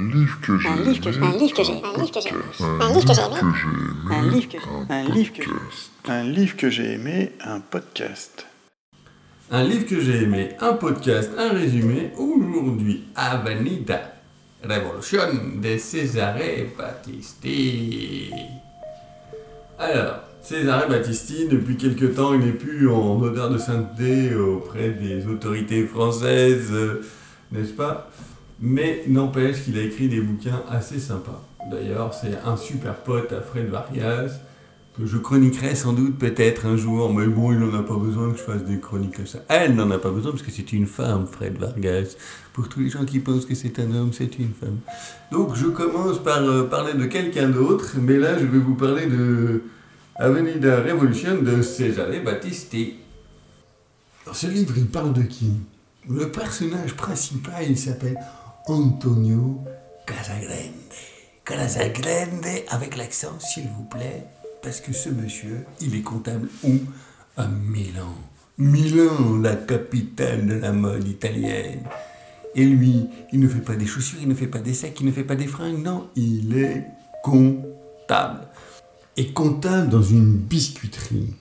livre que j'ai aimé, un podcast. Un livre que j'ai aimé, un podcast, un résumé. Aujourd'hui, Avenida Revolution de Cesare Battisti. Alors, Cesare Battisti, depuis quelque temps, il n'est plus en odeur de sainteté auprès des autorités françaises, n'est-ce pas? Mais n'empêche qu'il a écrit des bouquins assez sympas. D'ailleurs, c'est un super pote à Fred Vargas, que je chroniquerai sans doute peut-être un jour, mais bon, il n'en a pas besoin que je fasse des chroniques comme ça. Elle n'en a pas besoin parce que c'est une femme, Fred Vargas. Pour tous les gens qui pensent que c'est un homme, c'est une femme. Donc je commence par parler de quelqu'un d'autre, mais là je vais vous parler de Avenida Revolution de Cesare Battisti. Dans ce livre, il parle de qui? Le personnage principal, il s'appelle Antonio Casagrande. Casagrande avec l'accent, s'il vous plaît. Parce que ce monsieur, il est comptable où? À Milan. Milan, la capitale de la mode italienne. Et lui, il ne fait pas des chaussures, il ne fait pas des sacs, il ne fait pas des fringues, non, il est comptable. Et comptable dans une biscuiterie.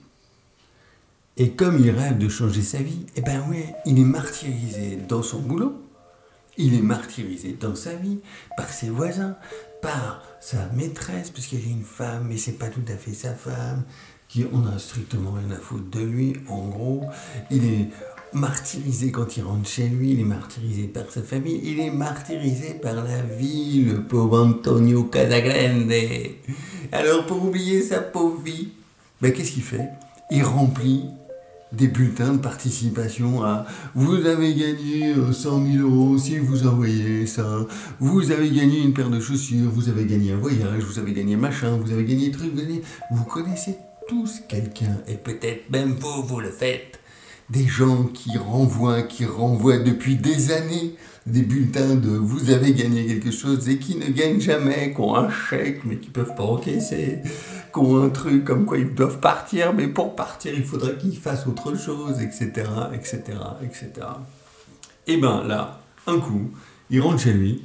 Et comme il rêve de changer sa vie, eh ben ouais, il est martyrisé dans son boulot. Il est martyrisé dans sa vie par ses voisins, par sa maîtresse, parce qu'elle est une femme, mais c'est pas tout à fait sa femme, qui en a strictement rien à foutre de lui, en gros. Il est martyrisé quand il rentre chez lui, il est martyrisé par sa famille, il est martyrisé par la vie, le pauvre Antonio Casagrande. Alors pour oublier sa pauvre vie, ben qu'est-ce qu'il fait? Il remplit des bulletins de participation à « Vous avez gagné 100 000 € si vous envoyez ça, vous avez gagné une paire de chaussures, vous avez gagné un voyage, vous avez gagné machin, vous avez gagné truc, vous connaissez tous quelqu'un, et peut-être même vous le faites. Des gens qui renvoient depuis des années des bulletins de « Vous avez gagné quelque chose » et qui ne gagnent jamais, qui ont un chèque mais qui ne peuvent pas encaisser, qui ont un truc comme quoi ils doivent partir, mais pour partir, il faudrait qu'ils fassent autre chose, etc., etc., etc. Et ben là, un coup, il rentre chez lui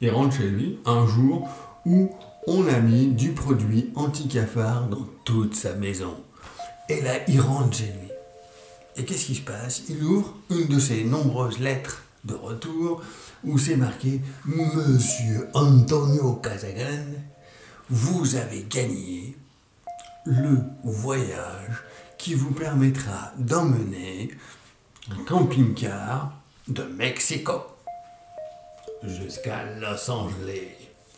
un jour où on a mis du produit anti-cafard dans toute sa maison. Et là, il rentre chez lui. Et qu'est-ce qui se passe? Il ouvre une de ses nombreuses lettres de retour où c'est marqué « Monsieur Antonio Casagrande, vous avez gagné le voyage qui vous permettra d'emmener un camping-car de Mexico jusqu'à Los Angeles. »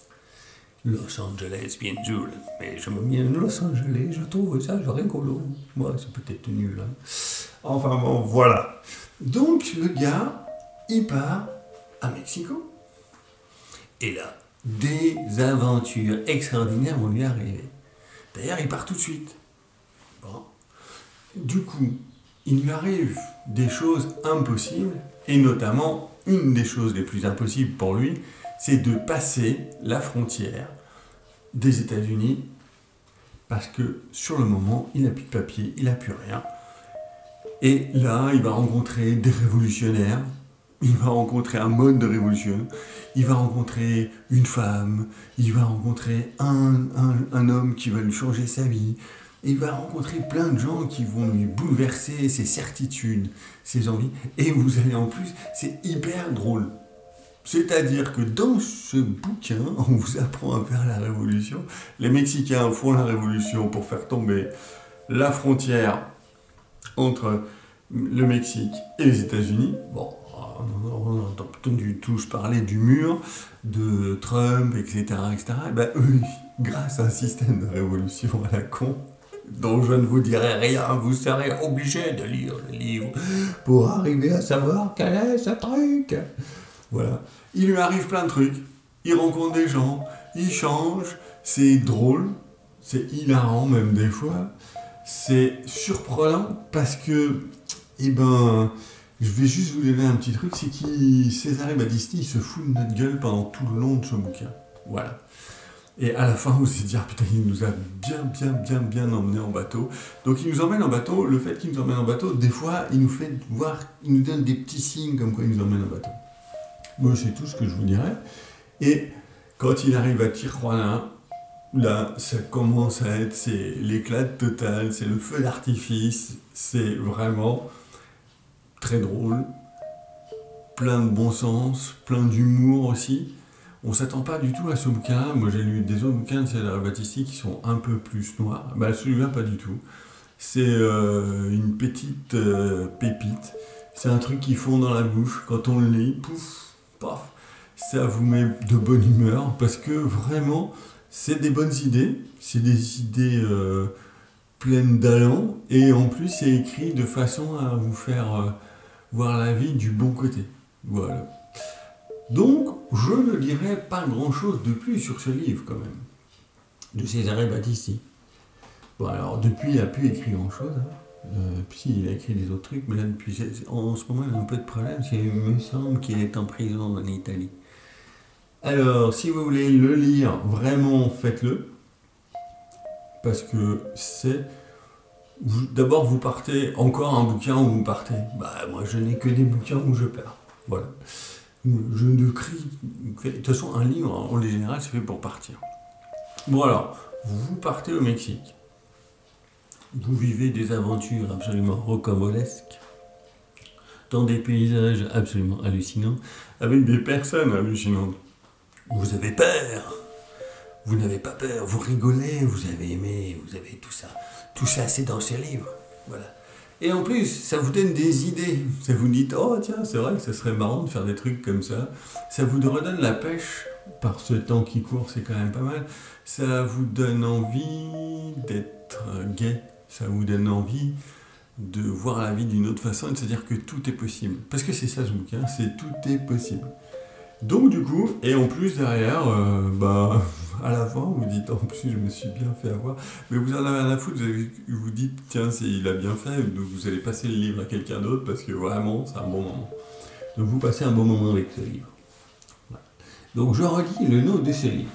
Los Angeles, bien sûr, mais je me mets Los Angeles, je trouve ça rigolo. Moi, c'est peut-être nul, hein. Enfin bon, voilà. Donc, le gars, il part à Mexico. Et là, des aventures extraordinaires vont lui arriver. D'ailleurs, il part tout de suite. Bon. Du coup, il lui arrive des choses impossibles, et notamment, une des choses les plus impossibles pour lui, c'est de passer la frontière des États-Unis, parce que sur le moment, il n'a plus de papier, il n'a plus rien. Et là, il va rencontrer des révolutionnaires, il va rencontrer un mode de révolution, il va rencontrer une femme, il va rencontrer un homme qui va lui changer sa vie, il va rencontrer plein de gens qui vont lui bouleverser ses certitudes, ses envies, et vous allez en plus, c'est hyper drôle. C'est-à-dire que dans ce bouquin, on vous apprend à faire la révolution. Les Mexicains font la révolution pour faire tomber la frontière entre le Mexique et les États-Unis. Bon, on a entendu tous parler du mur, de Trump, etc. Et ben eux, grâce à un système de révolution à la con, dont je ne vous dirai rien, vous serez obligé de lire le livre pour arriver à savoir quel est ce truc. Voilà. Il lui arrive plein de trucs, il rencontre des gens, il change, c'est drôle, c'est hilarant même des fois, c'est surprenant parce que, je vais juste vous donner un petit truc, c'est que Cesare Battisti, il se fout de notre gueule pendant tout le long de ce bouquin. Voilà. Et à la fin, vous allez dire, putain, il nous a bien emmenés en bateau. Donc il nous emmène en bateau, le fait qu'il nous emmène en bateau, des fois, il nous fait voir, il nous donne des petits signes comme quoi il nous emmène en bateau. Moi, c'est tout ce que je vous dirais. Et Quand il arrive à Tijuana, là, ça commence à être l'éclat total, c'est le feu d'artifice, c'est vraiment très drôle, plein de bon sens, plein d'humour aussi. On s'attend pas du tout à ce bouquin. Moi, j'ai lu des autres bouquins de César Battisti qui sont un peu plus noirs. Bah, celui-là, pas du tout. C'est une petite pépite. C'est un truc qui fond dans la bouche. Quand on le lit, pouf, paf, ça vous met de bonne humeur parce que vraiment, c'est des bonnes idées. C'est des idées pleines d'allant et en plus, c'est écrit de façon à vous faire voir la vie du bon côté. Voilà. Donc, je ne dirais pas grand-chose de plus sur ce livre, quand même, de Cesare Battisti. Bon, alors, depuis, il n'a plus écrit grand-chose. Puis, il a écrit des autres trucs, mais là, depuis, en ce moment, il a un peu de problème, parce qu'il me semble qu'il est en prison en Italie. Alors, si vous voulez le lire, vraiment, faites-le. Parce que c'est... D'abord, vous partez, encore un bouquin où vous partez. Bah, moi, je n'ai que des bouquins où je pars. Voilà. Je ne crie. De toute façon, un livre, en général, c'est fait pour partir. Bon, alors, vous partez au Mexique. Vous vivez des aventures absolument rocambolesques, dans des paysages absolument hallucinants, avec des personnes hallucinantes. Vous avez peur. Vous n'avez pas peur. Vous rigolez. Vous avez aimé. Vous avez tout ça. Tout ça, c'est dans ce livre. Voilà. Et en plus, ça vous donne des idées. Ça vous dit, oh tiens, c'est vrai que ça serait marrant de faire des trucs comme ça. Ça vous redonne la pêche. Par ce temps qui court, c'est quand même pas mal. Ça vous donne envie d'être gai. Ça vous donne envie de voir la vie d'une autre façon et de se dire que tout est possible. Parce que c'est ça ce bouquin, c'est tout est possible. Donc du coup, et en plus derrière, à la fin, vous dites, en plus je me suis bien fait avoir, mais vous en avez rien à foutre, vous dites, tiens, il a bien fait, donc vous allez passer le livre à quelqu'un d'autre, parce que vraiment, c'est un bon moment. Donc vous passez un bon moment avec ce livre. Voilà. Donc je relis le nom de ce livre.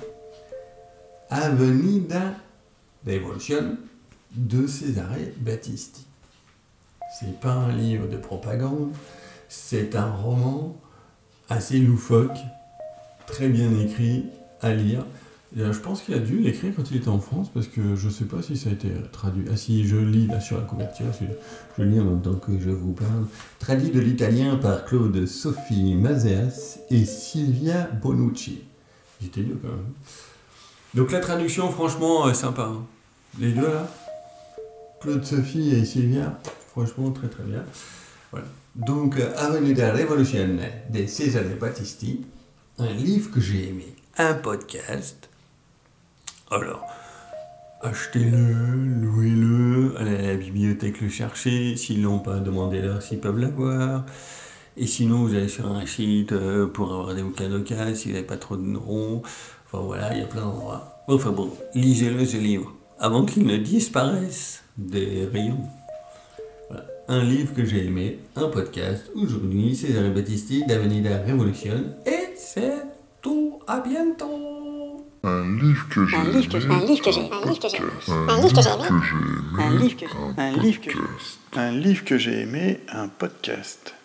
Avenida Revolution de Cesare Battisti. C'est pas un livre de propagande, c'est un roman assez loufoque, très bien écrit, à lire. Et je pense qu'il a dû l'écrire quand il était en France, parce que je ne sais pas si ça a été traduit. Ah si, je lis là sur la couverture, je lis en même temps que je vous parle. Traduit de l'italien par Claude Sophie Mazeas et Silvia Bonucci. J'étais mieux quand même. Donc la traduction, franchement, sympa. Hein. Les deux là, Claude Sophie et Silvia, franchement, très très bien. Voilà. Donc, Avenida Revolution de Cesare Battisti, un livre que j'ai aimé, un podcast. Alors, achetez-le, louez-le, allez à la bibliothèque le chercher, s'ils l'ont pas, demandez-leur s'ils peuvent l'avoir. Et sinon, vous allez sur un site pour avoir des bouquins d'occasion, s'il n'y avait pas trop de ronds. Enfin voilà, il y a plein d'endroits. Enfin bon, lisez-le ce livre, avant qu'il ne disparaisse des rayons. Voilà. Un livre que j'ai aimé, un podcast, aujourd'hui, Cesare Battisti d'Avenida Revolution, et c'est tout, à bientôt. Un livre que j'ai aimé, un livre que j'ai aimé, un podcast.